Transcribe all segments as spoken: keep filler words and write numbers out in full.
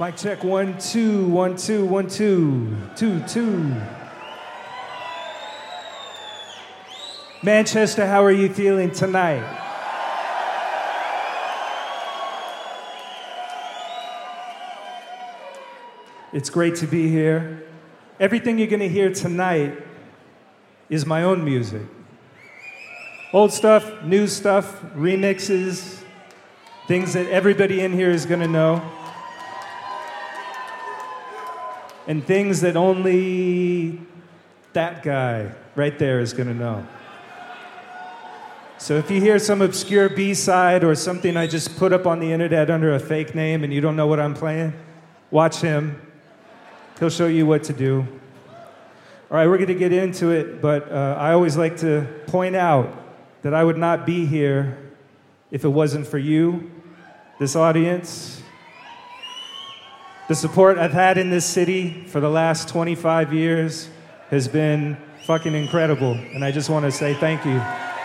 Mic check, one, two, one, two, one, two, two, two. Manchester, how are you feeling tonight? It's great to be here. Everything you're gonna hear tonight is my own music. Old stuff, new stuff, remixes, things that everybody in here is gonna know. And things that only that guy right there is gonna know. So if you hear some obscure B-side or something I just put up on the internet under a fake name and you don't know what I'm playing, watch him. He'll show you what to do. All right, we're gonna get into it, but uh, I always like to point out that I would not be here if it wasn't for you, this audience. The support I've had in this city for the last twenty-five years has been fucking incredible, and I just want to say thank you.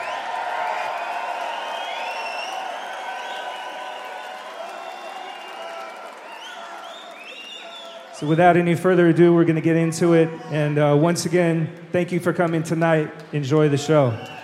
So without any further ado, we're going to get into it, and uh, once again, thank you for coming tonight. Enjoy the show.